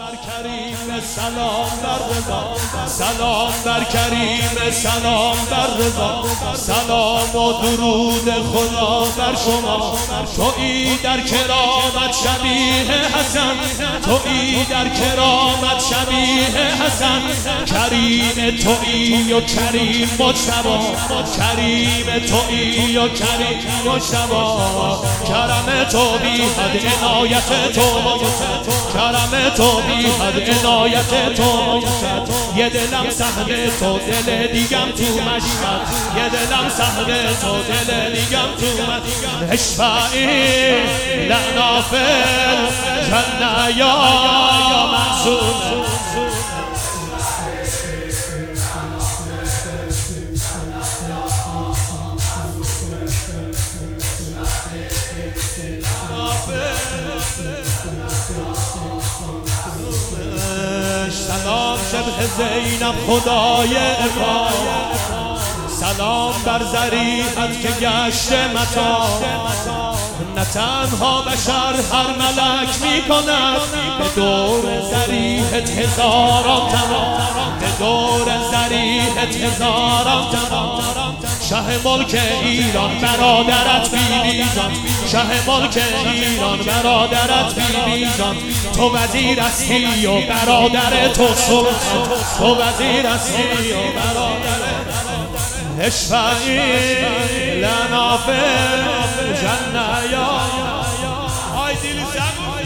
کریم سلام بر رضا، سلام بر کریم سلام بر رضا، سلام و درود خدا بر شما. تویی در کرامت شبیه حسن، تویی در کرامت شبیه حسن. کریم تویی و کریم مجتبی، کریم تویی و کریم مجتبی. کرم تو بی حد عنایت تو، کرم تو بی حد عنایت تو. یه دلم سهم تو دل دیگم تو مشهد، یه دلم سهم تو دل دیگم تو مشهد. اشفعی لنا فی الجنه یا معصوم. سلام شبه زینب خدای عباد، سلام بر ذریعت که گشت متا. نه تنها بشر هر ملک می کند به دور ذریعت هزاران تمام، به دور ذریعت هزاران تمام. شه ملک ایران برادرت بیبی جان، شه ملک ایران برادرت بیبی جان. تو وزیر هستی و برادر تو سلطان، تو وزیر هستی و برادر. اشفعی لنا فی الجنه یا آی دیل زبون.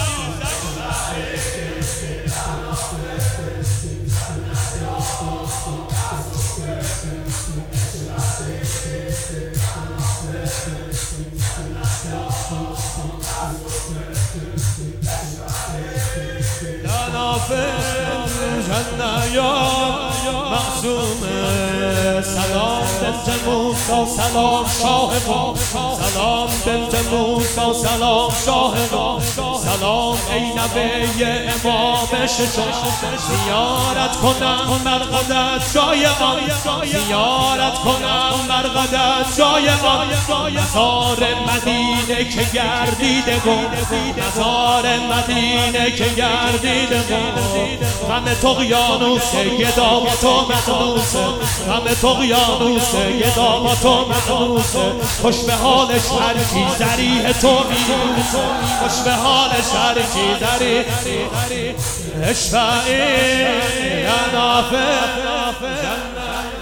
لنا فی الجنه یا معصومه. سلام بنت موسی سلام شاه ما، سلام بنت موسی سلام شاه ما. سلام ای نبی امام ششم، زیارت کنم مرقدت جای آن، زیارت کنم مرقدت جای آن. مزار مدینه که گردیده گم، مزار مدینه که گردیده گم. غم طغیانوسه گدا با تو مخنوسه، غم طغیانوسه گدا با تو مخنوسه. خوش به حالش هر کی ذریح تو میبوسه، خوش به حالش هر کی ذریح. اشفعی لنا فی الجنه